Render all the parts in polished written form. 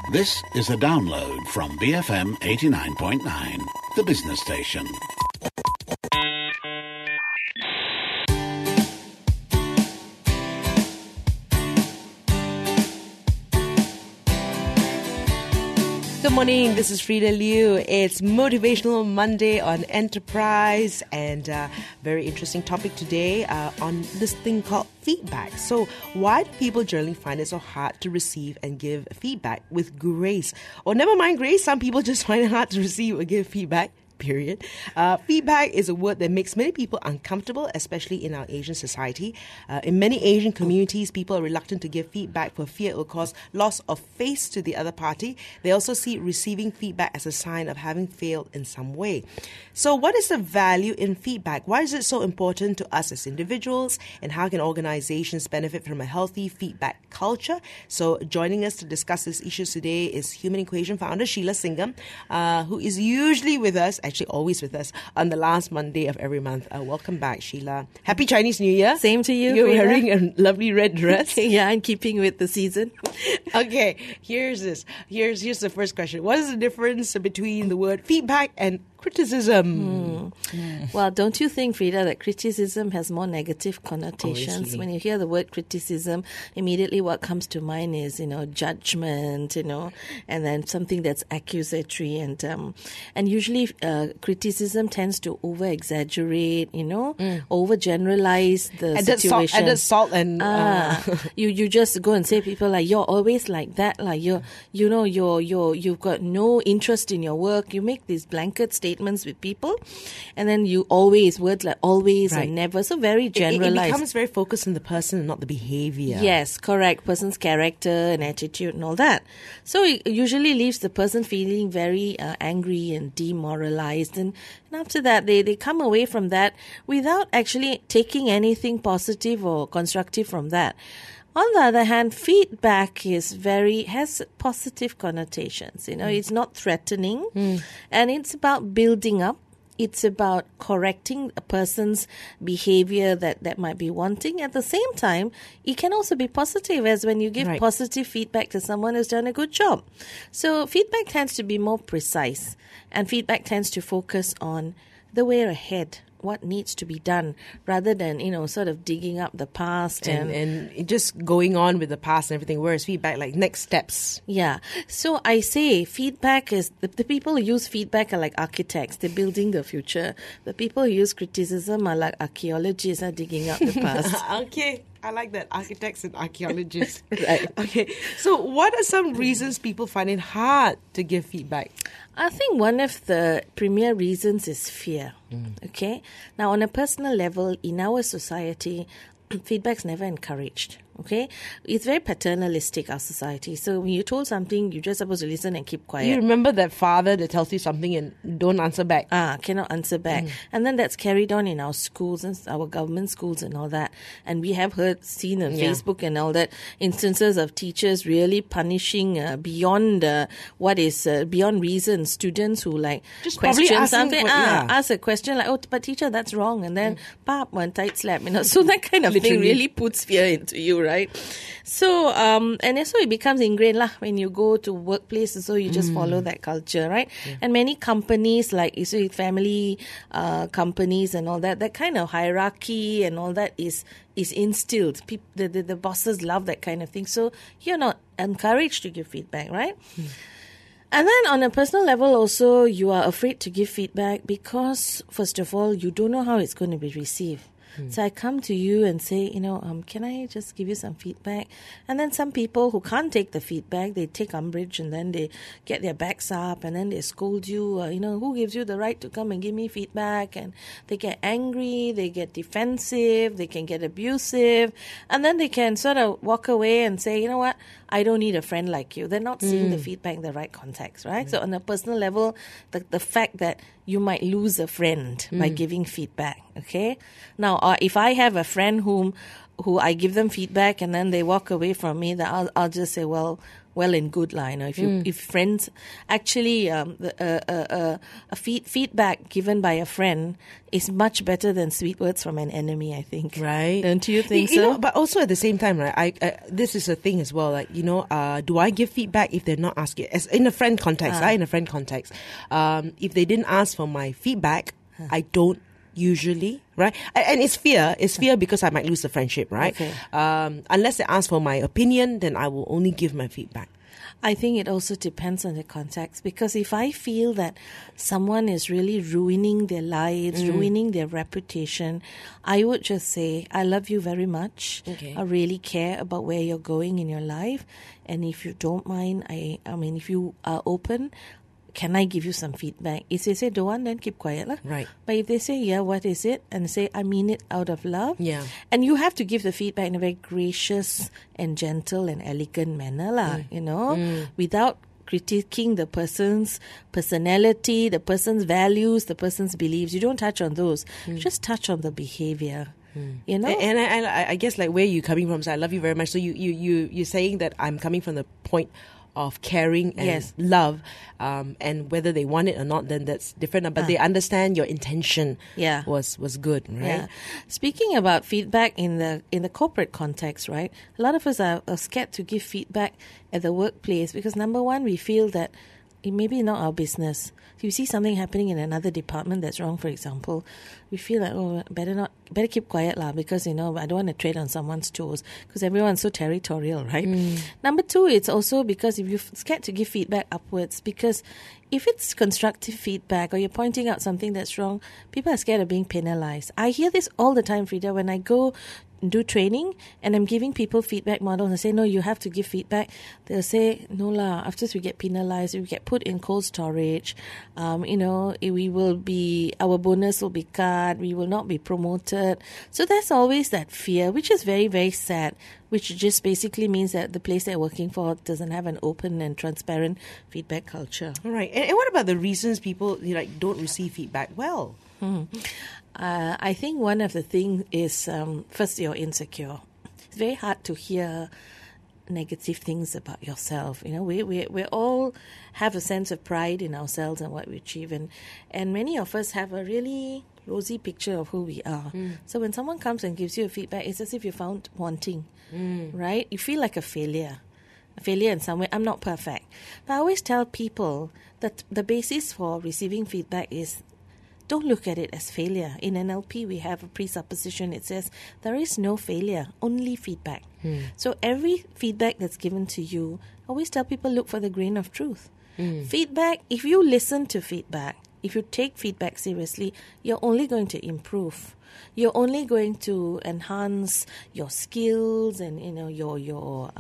This is a download from BFM 89.9, the business station. Good morning, this is Frida Liu. It's Motivational Monday on Enterprise, and very interesting topic today on this thing called feedback. So why do people generally find it so hard to receive and give feedback with grace? Or never mind grace, some people just find it hard to receive or give feedback. Period. Feedback is a word that makes many people uncomfortable, especially in our Asian society. In many Asian communities, people are reluctant to give feedback for fear it will cause loss of face to the other party. They also see receiving feedback as a sign of having failed in some way. So what is the value in feedback? Why is it so important to us as individuals? And how can organizations benefit from a healthy feedback culture? So joining us to discuss these issues today is Human Equation founder Sheila Singham, who is usually with us, actually always with us, on the last Monday of every month. Welcome back, Sheila. Happy Chinese New Year. Same to you. You're wearing a lovely red dress. Yeah, I'm keeping with the season. Okay, here's this. Here's the first question. What is the difference between the word feedback and criticism? Well, don't you think, Frida, that criticism has more negative connotations? Obviously. When you hear the word criticism, immediately what comes to mind is, judgment, and then something that's accusatory, and usually criticism tends to over-exaggerate, over-generalize the situation. Added salt and you just go and say people like, you're always like that, like you've got no interest in your work. You make these blanket statements with people, and then you words like always Right. and never, so very it generalized. becomes very focused on the person and not the behavior. Yes, correct. Person's character and attitude and all that. So it usually leaves the person feeling very angry and demoralized. And after that, they come away from that without actually taking anything positive or constructive from that. On the other hand, feedback has positive connotations. It's not threatening, and it's about building up. It's about correcting a person's behavior that might be wanting. At the same time, it can also be positive, as when you give Right. positive feedback to someone who's done a good job. So feedback tends to be more precise, and feedback tends to focus on the way ahead, what needs to be done, rather than, sort of digging up the past and just going on with the past and everything, whereas feedback, like next steps. Yeah. So I say feedback is, the people who use feedback are like architects. They're building the future. The people who use criticism are like archaeologists, are digging up the past. Okay, I like that. Architects and archaeologists. Right. Okay, so what are some reasons people find it hard to give feedback? I think one of the premier reasons is fear. Okay. Now, on a personal level, in our society, feedback's never encouraged. Okay, it's very paternalistic, our society. So when you're told something, you're just supposed to listen and keep quiet. You remember that father that tells you something and don't answer back? Cannot answer back. And then that's carried on in our schools and our government schools and all that. And we have seen on Facebook and all that, instances of teachers really punishing beyond what is beyond reason, students who Just question probably asking something, ask a question like, oh, but teacher, that's wrong. And then, pop, one tight slap. So that kind of thing Literally. really puts fear into you, right? So, and so it becomes ingrained when you go to workplaces, so you just follow that culture, right? Yeah. And many companies, like you see family companies and all that, that kind of hierarchy and all that is instilled. The bosses love that kind of thing. So you're not encouraged to give feedback, right? And then on a personal level also, you are afraid to give feedback because, first of all, you don't know how it's going to be received. So I come to you and say, can I just give you some feedback? And then some people who can't take the feedback, they take umbrage and then they get their backs up and then they scold you. Who gives you the right to come and give me feedback? And they get angry, they get defensive, they can get abusive, and then they can sort of walk away and say, you know what, I don't need a friend like you. They're not seeing the feedback in the right context, right? So on a personal level, the fact that you might lose a friend by giving feedback, okay? Now, if I have a friend who I give them feedback and then they walk away from me, then I'll just say, well, well and good, lah. If friends actually feedback given by a friend is much better than sweet words from an enemy, I think. Right? Don't you think You so? know, but also at the same time, right? I this is a thing as well. Like, do I give feedback if they're not asking? As in a friend context, in a friend context, if they didn't ask for my feedback, I don't usually, right? And it's fear. It's fear because I might lose the friendship, right? Okay. Unless they ask for my opinion, then I will only give my feedback. I think it also depends on the context, because if I feel that someone is really ruining their lives, ruining their reputation, I would just say, I love you very much. Okay. I really care about where you're going in your life. And if you don't mind, I mean, if you are open, can I give you some feedback? If they say don't want, then keep quiet, lah. Right. But if they say, yeah, what is it? And say, I mean it out of love. Yeah. And you have to give the feedback in a very gracious and gentle and elegant manner, lah, without critiquing the person's personality, the person's values, the person's beliefs. You don't touch on those. You just touch on the behavior. You know? And I guess like where you're coming from, so I love you very much. So you're saying that I'm coming from the point of caring and Yes. love, and whether they want it or not, then that's different. But they understand your intention Yeah. was good, right? Yeah. Speaking about feedback in the corporate context, right? A lot of us are scared to give feedback at the workplace because, number one, we feel that it may be not our business. If you see something happening in another department that's wrong, for example, we feel like, better keep quiet, lah, because, I don't want to tread on someone's toes because everyone's so territorial, right? Number two, it's also because if you're scared to give feedback upwards, because if it's constructive feedback or you're pointing out something that's wrong, people are scared of being penalized. I hear this all the time, Frida, when I go do training and I'm giving people feedback models and say, no, you have to give feedback. They'll say, no lah, after we get penalized, we get put in cold storage, we will be, our bonus will be cut, we will not be promoted. So there's always that fear, which is very, very sad, which just basically means that the place they're working for doesn't have an open and transparent feedback culture. All right. And what about the reasons people don't receive feedback well? I think one of the things is, first, you're insecure. It's very hard to hear negative things about yourself. We all have a sense of pride in ourselves and what we achieve. And many of us have a really rosy picture of who we are. So when someone comes and gives you a feedback, it's as if you're found wanting, right? You feel like a failure in some way. I'm not perfect. But I always tell people that the basis for receiving feedback is, don't look at it as failure. In NLP, we have a presupposition. It says there is no failure, only feedback. So every feedback that's given to you, I always tell people, look for the grain of truth. Feedback, if you listen to feedback, if you take feedback seriously, you're only going to improve. You're only going to enhance your skills and your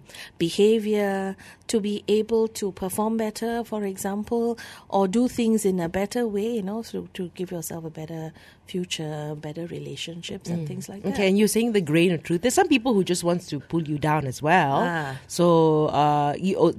behavior to be able to perform better, for example, or do things in a better way, to give yourself a better future, better relationships and things like that. Okay, and you're saying the grain of truth. There's some people who just wants to pull you down as well. So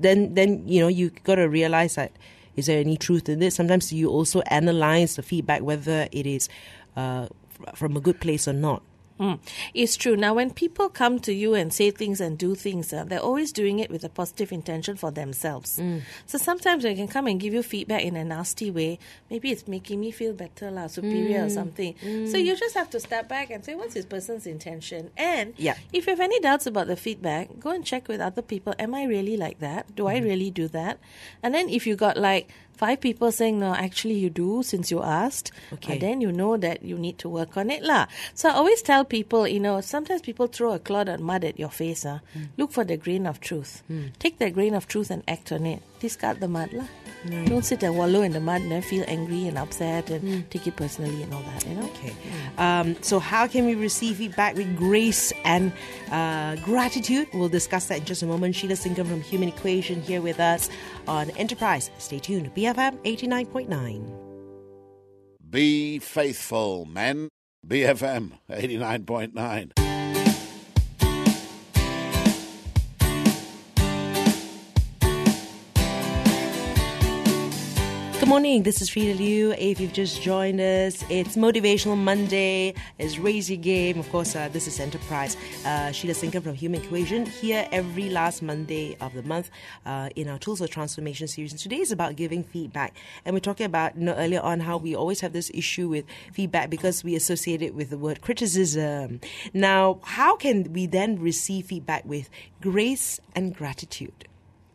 you got to realize that, is there any truth in this? Sometimes you also analyze the feedback, whether it is from a good place or not. It's true. Now, when people come to you and say things and do things, they're always doing it with a positive intention for themselves. So sometimes they can come and give you feedback in a nasty way. Maybe it's making me feel better, superior or something. So you just have to step back and say, what's this person's intention? And if you have any doubts about the feedback, go and check with other people. Am I really like that? Do I really do that? And then if you got 5 people saying, no, actually you do, since you asked, then you know that you need to work on it, lah. So I always tell people, sometimes people throw a clod of mud at your face. Look for the grain of truth. Take that grain of truth and act on it. Discard the mud, lah. Don't sit and wallow in the mud and then feel angry and upset and take it personally and all that, Okay. So how can we receive feedback with grace and gratitude? We'll discuss that in just a moment. Sheila Singham from Human Equation here with us on Enterprise. Stay tuned. BFM 89.9. Be faithful, men. BFM 89.9. Good morning, this is Frida Liu. If you've just joined us, it's Motivational Monday. It's Raise Your Game. Of course, this is Enterprise. Sheila Singham from Human Equation here every last Monday of the month in our Tools of Transformation series. And today is about giving feedback. And we're talking about earlier on how we always have this issue with feedback because we associate it with the word criticism. Now, how can we then receive feedback with grace and gratitude?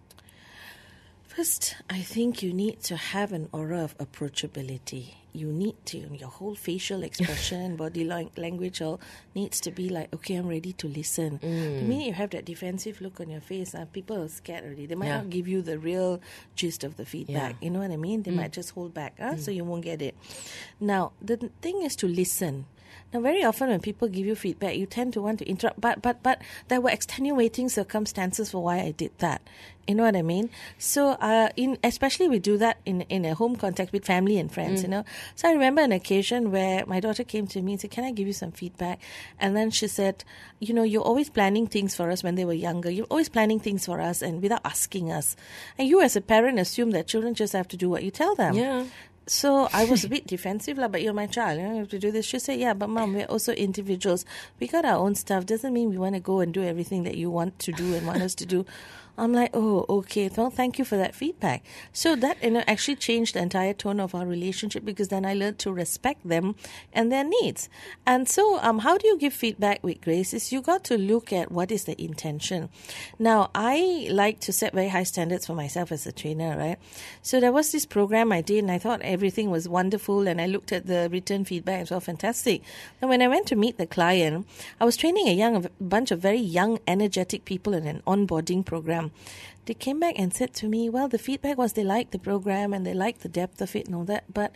First, I think you need to have an aura of approachability. You need to, your whole facial expression, body language all needs to be like, okay, I'm ready to listen. The minute you have that defensive look on your face, people are scared already. They might not give you the real gist of the feedback. You know what I mean? They might just hold back, so you won't get it. Now, the thing is to listen. Now, very often when people give you feedback, you tend to want to interrupt, but there were extenuating circumstances for why I did that. You know what I mean? So, especially we do that in a home context with family and friends, you know. So I remember an occasion where my daughter came to me and said, can I give you some feedback? And then she said, you know, you're always planning things for us when they were younger. You're always planning things for us and without asking us. And you as a parent assume that children just have to do what you tell them. Yeah. So I was a bit defensive, but you're my child, you have to do this. She said, yeah, but Mom, we're also individuals. We got our own stuff. Doesn't mean we want to go and do everything that you want to do and want us to do. I'm like, oh, okay. Well, thank you for that feedback. So that actually changed the entire tone of our relationship because then I learned to respect them and their needs. And so how do you give feedback with grace is you got to look at what is the intention. Now, I like to set very high standards for myself as a trainer, right? So there was this program I did and I thought everything was wonderful and I looked at the written feedback. It was all fantastic. And when I went to meet the client, I was training a bunch of very young, energetic people in an onboarding program. They came back and said to me, well, the feedback was they liked the program and they liked the depth of it and all that, but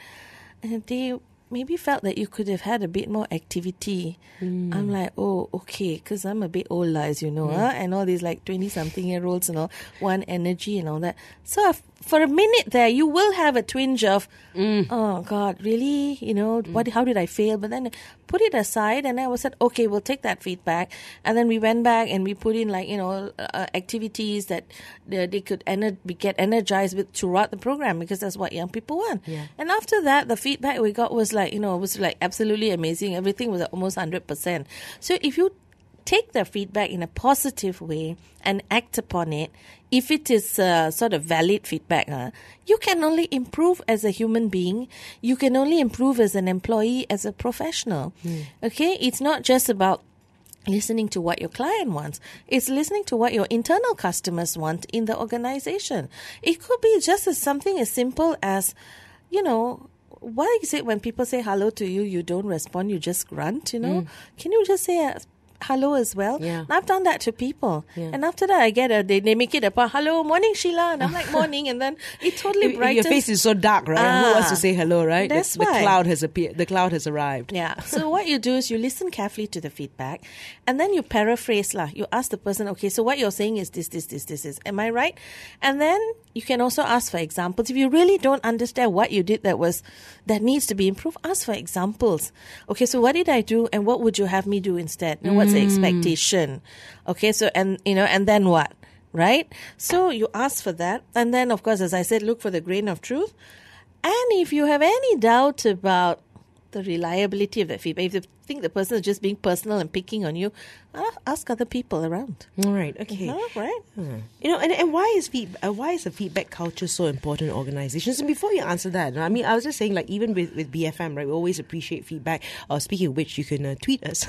they maybe felt that you could have had a bit more activity. I'm like, oh, okay, because I'm a bit old, as you know, and all these like 20-something-year-olds and all, want energy and all that. So for a minute there, you will have a twinge of, oh, God, really? You know, how did I fail? But then put it aside and I was said, okay, we'll take that feedback. And then we went back and we put in like, you know, activities that they could get energized with throughout the program because that's what young people want. Yeah. And after that, the feedback we got was like, you know, it was like absolutely amazing. Everything was almost 100%. So if you take the feedback in a positive way and act upon it, if it is sort of valid feedback, you can only improve as a human being. You can only improve as an employee, as a professional. Okay? It's not just about listening to what your client wants. It's listening to what your internal customers want in the organization. It could be just something as simple as, you know, why is it when people say hello to you, you don't respond, you just grunt, you know? Can you just say hello as well? Yeah. And I've done that to people. Yeah. And after that, I get they make it a part, hello, morning, Sheila. And I'm like, morning. And then it totally brightens. Your face is so dark, right? Who wants to say hello, right? That's the why. cloud has appeared. The cloud has arrived. Yeah. So what you do is you listen carefully to the feedback and then you paraphrase. You ask the person, okay, so what you're saying is this. Am I right? And then you can also ask for examples. If you really don't understand what you did that needs to be improved, ask for examples. Okay, so what did I do and what would you have me do instead? And what's the expectation? Okay, so and then what? Right? So you ask for that. And then of course, as I said, look for the grain of truth. And if you have any doubt about the reliability of that feedback, if you think the person is just being personal and picking on you, ask other people around. All right. Okay. Right? You know, and why is the feedback culture so important in organizations? And before you answer that, I mean, I was just saying, like, even with BFM, right, we always appreciate feedback. Speaking of which, you can tweet us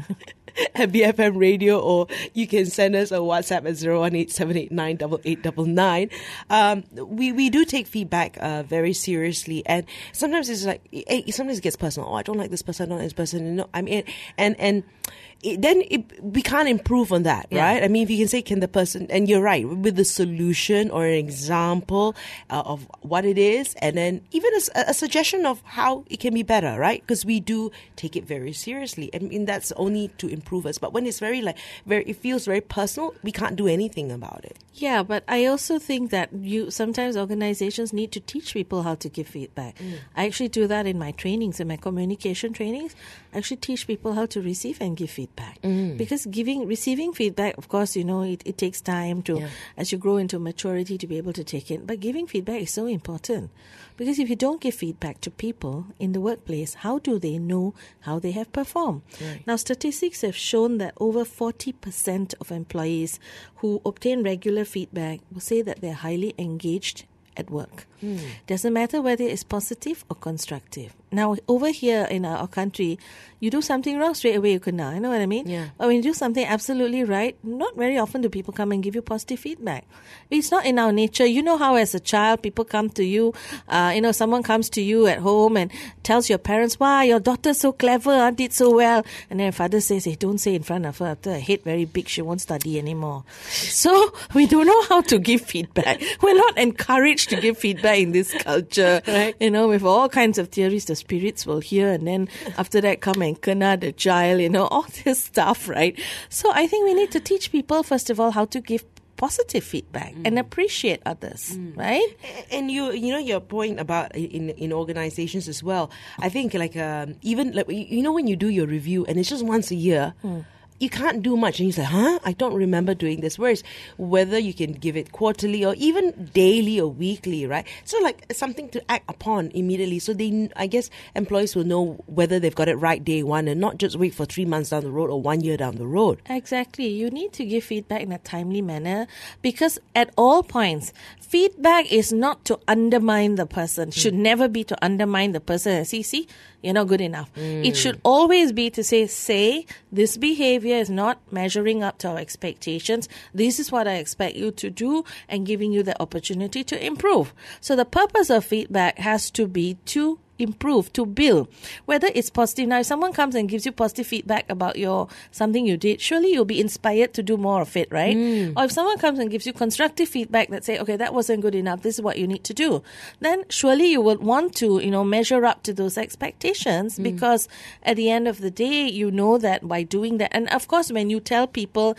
at BFM Radio, or you can send us a WhatsApp at 018-789-8899. We do take feedback very seriously, and sometimes it's like, sometimes it gets personal. Oh, I don't like this person, I don't like this person. You know, I mean, we can't improve on that, right? I mean, if you can say, can the person, and you're right, with the solution or an example of what it is, and then even a suggestion of how it can be better, right? Because we do take it very seriously. I mean, that's only to improve us. But when it's it feels very personal, we can't do anything about it. Yeah, but I also think that sometimes organizations need to teach people how to give feedback. I actually do that in my trainings, in my communication trainings. I actually teach people how to receive and give feedback. feedback. Because receiving feedback, of course, it takes time to, as you grow into maturity, to be able to take it. But giving feedback is so important. Because if you don't give feedback to people in the workplace, how do they know how they have performed? Right. Now, statistics have shown that over 40% of employees who obtain regular feedback will say that they're highly engaged at work. Doesn't matter whether it's positive or constructive. Now, over here in our country, you do something wrong, straight away you kena. You know what I mean? Yeah. But when you do something absolutely right, not very often do people come and give you positive feedback. It's not in our nature. You know how as a child, people come to you, someone comes to you at home and tells your parents, wow, your daughter's so clever, did so well. And then father says, hey, don't say in front of her. After her head very big, she won't study anymore. So we don't know how to give feedback. We're not encouraged to give feedback in this culture. Right. With all kinds of theories, the spirits will hear, and then after that come and kena the child, all this stuff, right? So I think we need to teach people, first of all, how to give positive feedback and appreciate others, right? And your point about in organizations as well. I think even when you do your review and it's just once a year. You can't do much, and you say, I don't remember doing this. Whereas whether you can give it quarterly or even daily or weekly, right? So something to act upon immediately. So I guess employees will know whether they've got it right day one and not just wait for 3 months down the road or 1 year down the road. Exactly. You need to give feedback in a timely manner, because at all points, feedback is not to undermine the person. Should never be to undermine the person and see, you're not good enough. It should always be to say, this behavior is not measuring up to our expectations. This is what I expect you to do, and giving you the opportunity to improve. So the purpose of feedback has to be to improve, to build, whether it's positive. Now, if someone comes and gives you positive feedback about something you did, surely you'll be inspired to do more of it, right? Or if someone comes and gives you constructive feedback that say, okay, that wasn't good enough, this is what you need to do, then surely you would want to, measure up to those expectations, because at the end of the day, you know that by doing that, and of course, when you tell people,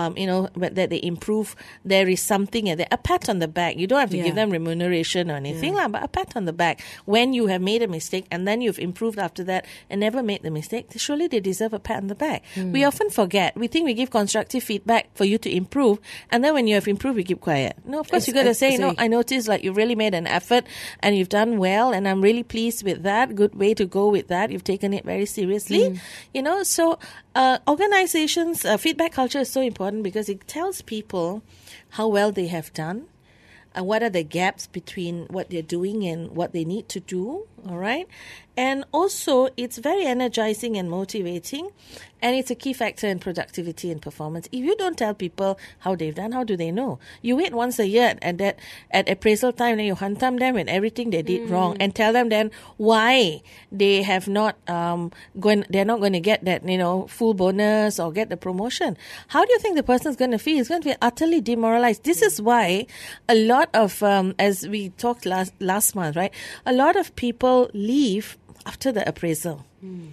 that they improve, there is something, a pat on the back. You don't have to give them remuneration or anything, but a pat on the back when you have made a mistake and then you've improved after that and never made the mistake. Surely they deserve a pat on the back. We often forget. We think we give constructive feedback for you to improve, and then when you have improved, we keep quiet. No, of course you got to say, I noticed you really made an effort and you've done well, and I'm really pleased with that. Good way to go with that. You've taken it very seriously. So organizations, feedback culture is so important because it tells people how well they have done. What are the gaps between what they're doing and what they need to do, all right? And also, it's very energizing and motivating, and it's a key factor in productivity and performance. If you don't tell people how they've done, how do they know? You wait once a year at appraisal time, then you hantam them with everything they did wrong and tell them then why they have not they're not going to get that full bonus or get the promotion. How do you think the person's going to feel? He's going to be utterly demoralized. This is why a lot of as we talked last month, right? A lot of people leave after the appraisal.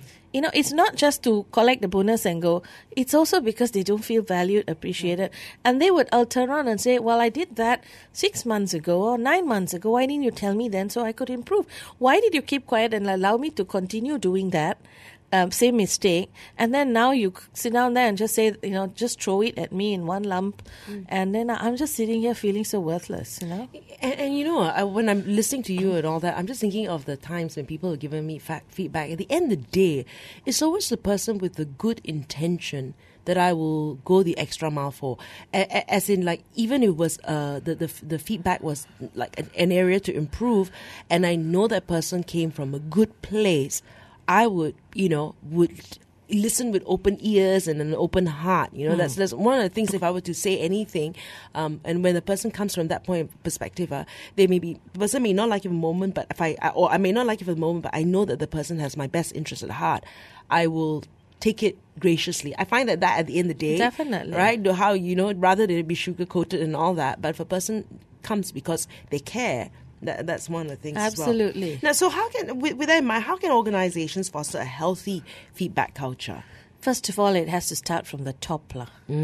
It's not just to collect the bonus and go. It's also because they don't feel valued, appreciated. And they would turn around and say, well, I did that 6 months ago or 9 months ago. Why didn't you tell me then so I could improve? Why did you keep quiet and allow me to continue doing that? Same mistake, and then now you sit down there and just say, just throw it at me in one lump, and then I'm just sitting here feeling so worthless, And when I'm listening to you and all that, I'm just thinking of the times when people have given me feedback. At the end of the day, it's always the person with the good intention that I will go the extra mile for. As in, even if it was the feedback was an area to improve, and I know that person came from a good place, I would listen with open ears and an open heart. That's one of the things. If I were to say anything, and when the person comes from that point of perspective, the person may not like it for a moment, but I may not like it for the moment, but I know that the person has my best interest at heart, I will take it graciously. I find that at the end of the day, definitely, right? How rather than it be sugar coated and all that, but if a person comes because they care. That's one of the things. Absolutely. As well. Now, so how can organizations foster a healthy feedback culture? First of all, it has to start from the top.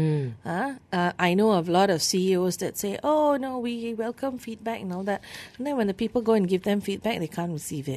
I know of a lot of CEOs that say, oh, no, we welcome feedback and all that. And then when the people go and give them feedback, they can't receive it.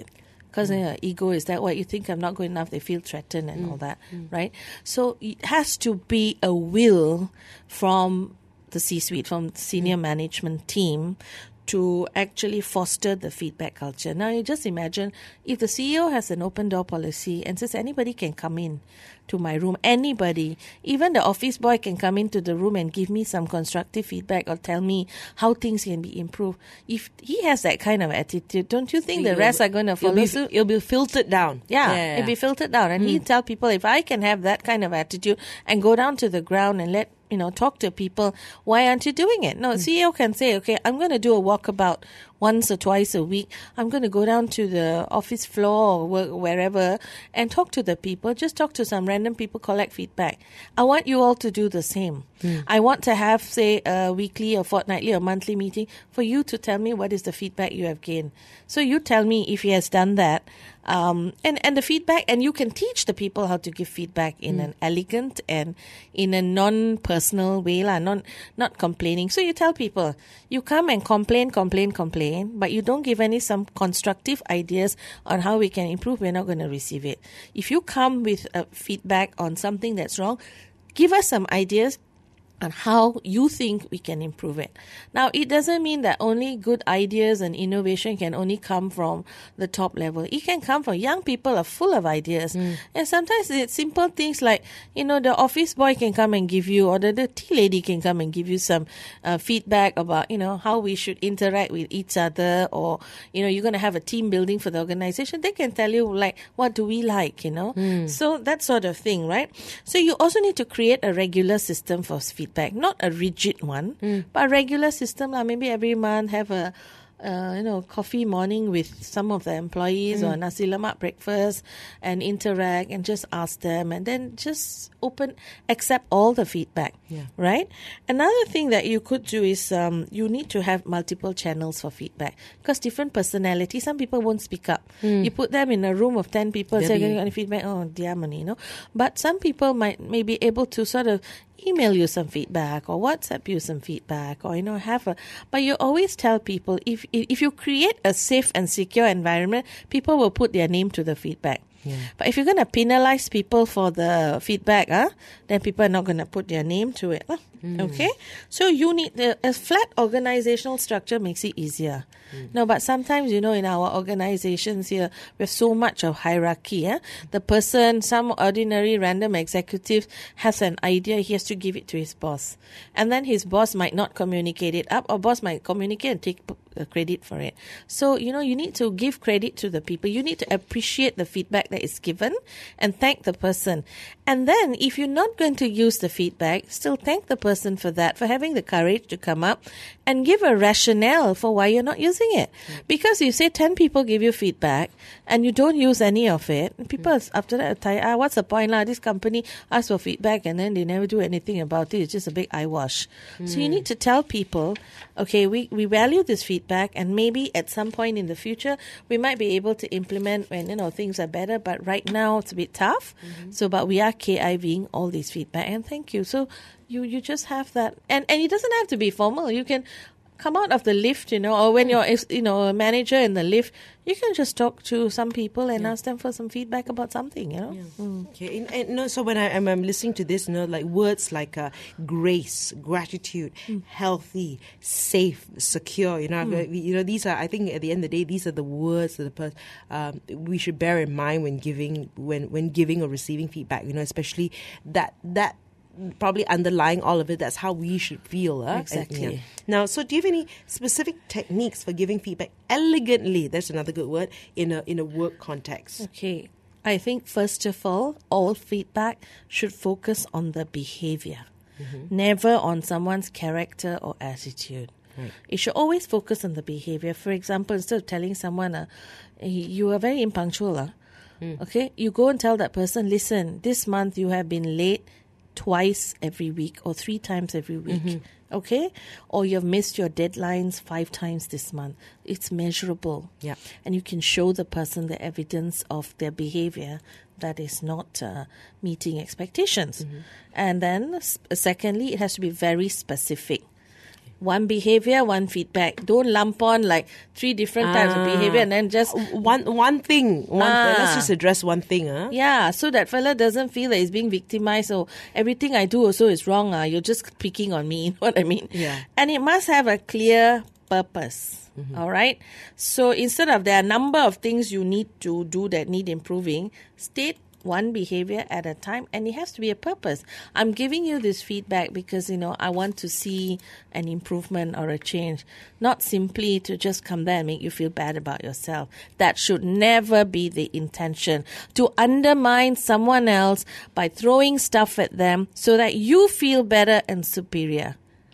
because ego is that what you think I'm not good enough, they feel threatened and all that, right? So it has to be a will from the C-suite, from the senior management team, to actually foster the feedback culture. Now, you just imagine if the CEO has an open door policy and says anybody can come in to my room, anybody, even the office boy can come into the room and give me some constructive feedback or tell me how things can be improved. If he has that kind of attitude, don't you think the rest are going to follow suit? It'll be filtered down. Yeah, it'll be filtered down. And he tell people, if I can have that kind of attitude and go down to the ground and talk to people, why aren't you doing it? No, CEO can say, okay, I'm going to do a walkabout once or twice a week. I'm going to go down to the office floor or wherever and talk to the people. Just talk to some random people, collect feedback. I want you all to do the same. I want to have, say, a weekly or fortnightly or monthly meeting for you to tell me what is the feedback you have gained. So you tell me if he has done that. And the feedback, and you can teach the people how to give feedback in an elegant and in a non-personal way, not complaining. So you tell people, you come and complain, but you don't give some constructive ideas on how we can improve, we're not going to receive it. If you come with feedback on something that's wrong, give us some ideas on how you think we can improve it. Now, it doesn't mean that only good ideas and innovation can only come from the top level. It can come from young people are full of ideas. And sometimes it's simple things like, the office boy can come and give you, or the tea lady can come and give you some feedback about, how we should interact with each other, or, you're going to have a team building for the organization. They can tell you, like, what do we like, So that sort of thing, right? So you also need to create a regular system for feedback. Not a rigid one, but a regular system. Maybe every month have a coffee morning with some of the employees or nasi lemak breakfast and interact and just ask them, and then just accept all the feedback, right? Another thing that you could do is you need to have multiple channels for feedback, because different personalities, some people won't speak up. You put them in a room of 10 people, say, "You got any feedback?" Oh, diamond, But some people may be able to sort of email you some feedback or WhatsApp you some feedback, or but you always tell people, if you create a safe and secure environment, people will put their name to the feedback. But if you're going to penalize people for the feedback, then people are not going to put their name to it. Okay? So you need a flat organizational structure makes it easier. No, but sometimes, in our organizations here, we have so much of hierarchy. The person, some ordinary random executive has an idea, he has to give it to his boss. And then his boss might not communicate it up, or boss might communicate and take credit for it. So, you need to give credit to the people. You need to appreciate the feedback that is given and thank the person. And then if you're not going to use the feedback, still thank the person for that, for having the courage to come up and give a rationale for why you're not using it. Because you say 10 people give you feedback and you don't use any of it, people after that are what's the point? This company asks for feedback and then they never do anything about it. It's just a big eyewash. So you need to tell people, okay, we value this feedback, and maybe at some point in the future we might be able to implement when things are better, but right now it's a bit tough. But we are KIVing all these feedback, and thank you. So you just have that, and it doesn't have to be formal. You can come out of the lift, or when you're a manager in the lift, you can just talk to some people and ask them for some feedback about something, Okay, and so when I'm listening to this, like words like grace, gratitude, healthy, safe, secure, these are, I think at the end of the day, these are the words that we should bear in mind when giving or receiving feedback, especially that probably underlying all of it, that's how we should feel. Exactly. Now, so do you have any specific techniques for giving feedback elegantly? That's another good word, in a work context. Okay. I think first of all feedback should focus on the behavior, never on someone's character or attitude. Right. It should always focus on the behavior. For example, instead of telling someone, you are very impunctual, okay, you go and tell that person, listen, this month you have been late twice every week or 3 times every week, okay? Or you've missed your deadlines 5 times this month. It's measurable. Yeah. And you can show the person the evidence of their behavior that is not meeting expectations. And then, secondly, it has to be very specific. One behavior, one feedback. Don't lump on like 3 different types of behavior and then just one thing. Let's just address one thing. Yeah, so that fella doesn't feel that he's being victimized. Oh, everything I do also is wrong. You're just picking on me. You know what I mean? Yeah. And it must have a clear purpose. All right. So instead of there are a number of things you need to do that need improving, state one behavior at a time, and it has to be a purpose. I'm giving you this feedback because, I want to see an improvement or a change, not simply to just come there and make you feel bad about yourself. That should never be the intention, to undermine someone else by throwing stuff at them so that you feel better and superior.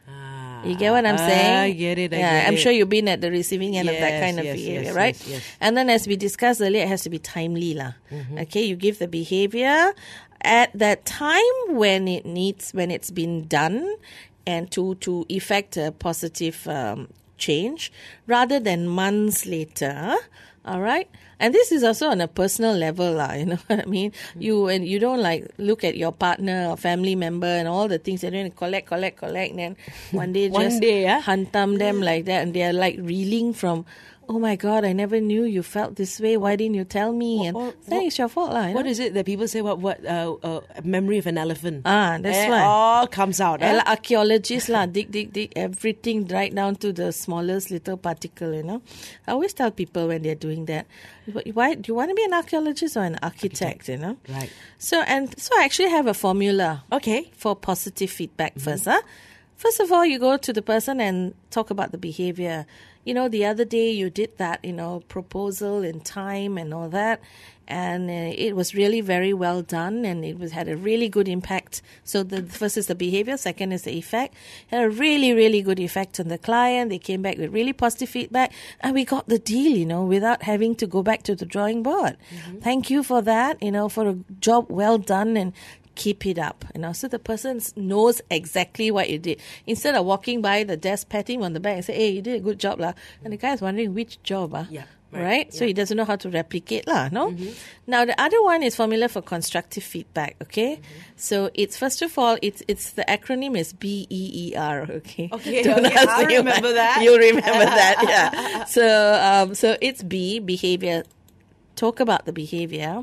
You get what I'm saying? I get it. I'm sure you've been at the receiving end of that kind of behavior, right? Yes. And then, as we discussed earlier, it has to be timely, lah. Okay, you give the behavior at that time when it's been done, and to effect a positive change, rather than months later. All right. And this is also on a personal level, lah. You know what I mean? You don't like look at your partner or family member and all the things they're doing, collect, and then one day just hantam them like that, and they're like reeling from, oh my God, I never knew you felt this way. Why didn't you tell me? That is your fault, lah. What is it that people say? What memory of an elephant? That's why. All comes out. Archaeologists lah, dig everything right down to the smallest little particle. I always tell people when they're doing that, why do you want to be an archaeologist or an architect? Right. So I actually have a formula. Okay. For positive feedback first. First of all, you go to the person and talk about the behavior. The other day you did that, proposal in time and all that. And it was really very well done, and had a really good impact. So the first is the behavior, second is the effect. Had a really, really good effect on the client. They came back with really positive feedback, and we got the deal, without having to go back to the drawing board. Thank you for that, for a job well done, and keep it up. So the person knows exactly what you did. Instead of walking by the desk, patting him on the back and say, hey, you did a good job, lah. And the guy is wondering which job, Yeah. Right? So he doesn't know how to replicate, lah, no? Now, the other one is formula for constructive feedback, okay? So it's, first of all, it's the acronym is BEER, okay? Okay, I remember that. You remember that, yeah. So it's B, behavior. Talk about the behavior.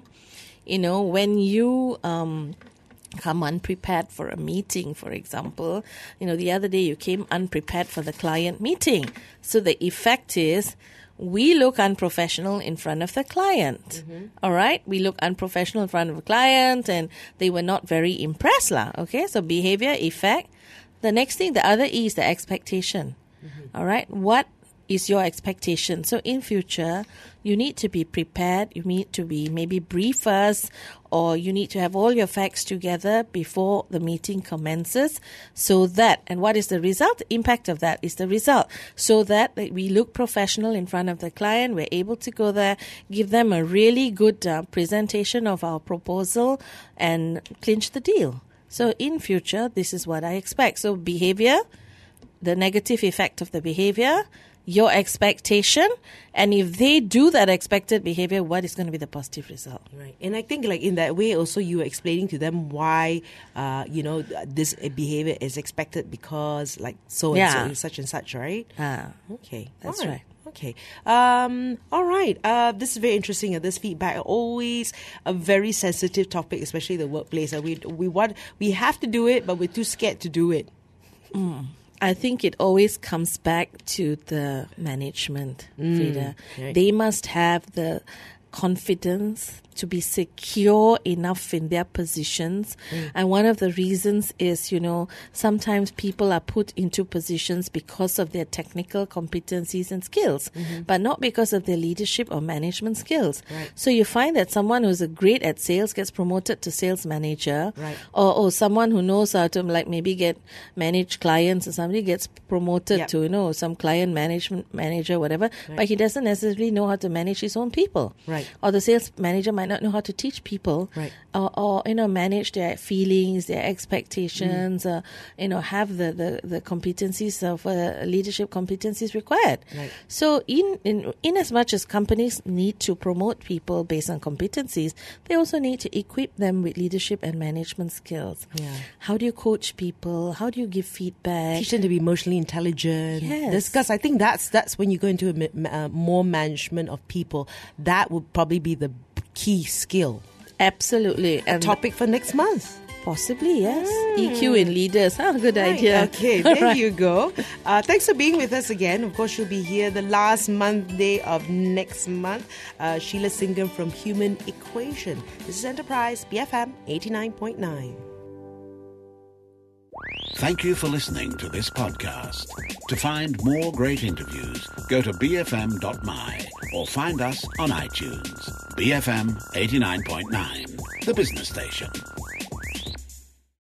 When you come unprepared for a meeting, for example, the other day you came unprepared for the client meeting. So the effect is, we look unprofessional in front of the client. All right? We look unprofessional in front of the client, and they were not very impressed, lah. Okay? So behavior, effect. The next thing, the other E is the expectation. All right? What is your expectation? So in future, you need to be prepared. You need to be maybe brief us, or you need to have all your facts together before the meeting commences, so that, and what is the result? The impact of that is the result. So that we look professional in front of the client. We're able to go there, give them a really good presentation of our proposal, and clinch the deal. So in future, this is what I expect. So behavior, the negative effect of the behavior, your expectation, and if they do that expected behavior, what is going to be the positive result? Right. And I think like in that way also you were explaining to them why this behavior is expected because like so and so, such and such, right? Okay. That's right. Okay. All right. This is very interesting. This feedback always a very sensitive topic, especially the workplace. We have to do it, but we're too scared to do it. I think it always comes back to the management, Frida. Right. They must have the confidence to be secure enough in their positions. And one of the reasons is, sometimes people are put into positions because of their technical competencies and skills, but not because of their leadership or management skills. Right. So you find that someone who's great at sales gets promoted to sales manager, right, or someone who knows how to maybe manage clients, or somebody gets promoted to, some client management manager, whatever, but he doesn't necessarily know how to manage his own people. Right. Right. Or the sales manager might not know how to teach people, Right. or manage their feelings, their expectations, have the competencies of leadership competencies required. Right. So in as much as companies need to promote people based on competencies, they also need to equip them with leadership and management skills. Yeah. How do you coach people? How do you give feedback? Teach them to be emotionally intelligent. Yes. Discuss. I think that's when you go into more management of people. That would probably be the key skill. Absolutely. And Topic for next month. possibly, yes. EQ in leaders. Good Right, idea. Okay, there Right. you go. Thanks for being with us again. Of course, she'll be here the last Monday of next month. Sheila Singham from Human Equation. This is Enterprise, BFM 89.9. Thank you for listening to this podcast. To find more great interviews, go to bfm.my or find us on iTunes. BFM 89.9, the business station.